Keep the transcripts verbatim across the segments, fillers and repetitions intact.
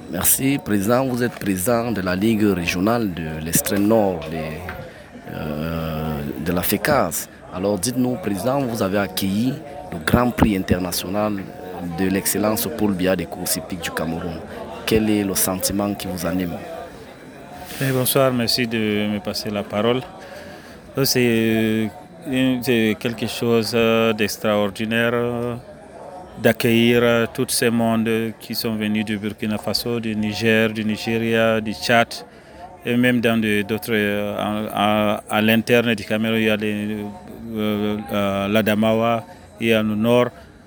Merci, président. Vous êtes président de la Ligue régionale de l'extrême nord de, euh, de la FECAS. Alors dites-nous, président, vous avez accueilli le Grand Prix international de l'excellence Paul Biya des courses hippiques du Cameroun. Quel est le sentiment qui vous anime? Et bonsoir, merci de me passer la parole. C'est quelque chose d'extraordinaire d'accueillir tous ces mondes qui sont venus du Burkina Faso, du Niger, du Nigeria, du Tchad, et même dans d'autres, à, à l'interne du Cameroun, il y a euh, l'Adamawa, il y a le nord.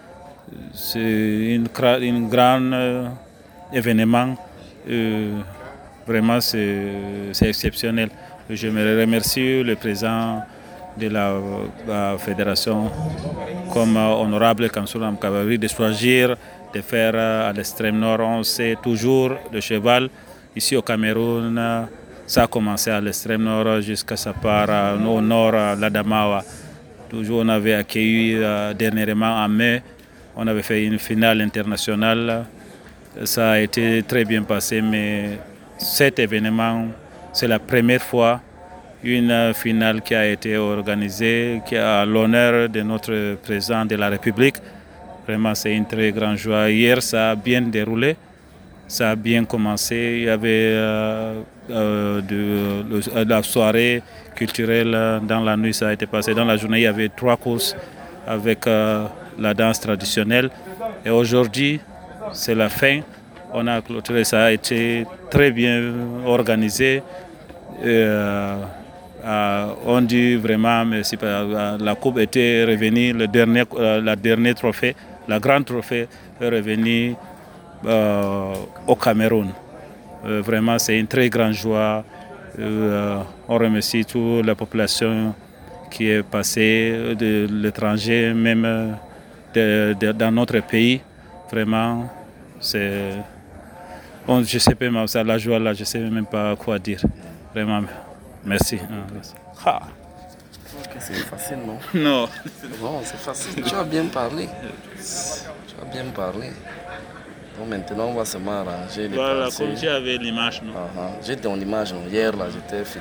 C'est un grand euh, événement, euh, vraiment c'est exceptionnel. Je me remercie le président de la, la fédération comme euh, honorable Kamsoula Mkabari de choisir de faire euh, à l'extrême nord. On sait toujours le cheval ici au Cameroun, euh, ça a commencé à l'extrême nord jusqu'à sa part euh, au nord à l'Adamawa. Toujours on avait accueilli euh, dernièrement en mai, on avait fait une finale internationale. Ça a été très bien passé, mais cet événement, c'est la première fois une finale qui a été organisée, qui a l'honneur de notre président de la République. Vraiment, c'est une très grande joie. Hier, ça a bien déroulé, ça a bien commencé. Il y avait euh, euh, de, de la soirée culturelle dans la nuit, ça a été passé. Dans la journée, il y avait trois courses avec euh, la danse traditionnelle. Et aujourd'hui, c'est la fin. On a clôturé, ça a été très bien organisé. Euh, euh, on dit vraiment merci. La coupe était revenue, le dernier, euh, la dernière trophée, la grande trophée est revenue euh, au Cameroun. Euh, vraiment, c'est une très grande joie. Euh, on remercie toute la population qui est passée de l'étranger, même de, de, dans notre pays. Vraiment, c'est... Bon, je sais pas même ça, la joie là, je ne sais même pas quoi dire. Vraiment, merci. Ah. Okay, c'est facile, non? Non. Non, c'est facile. Tu as bien parlé. Tu as bien parlé. Donc maintenant, on va se arranger. Voilà, comme tu avais l'image, non? Uh -huh. J'ai ton image. Hier, là, j'étais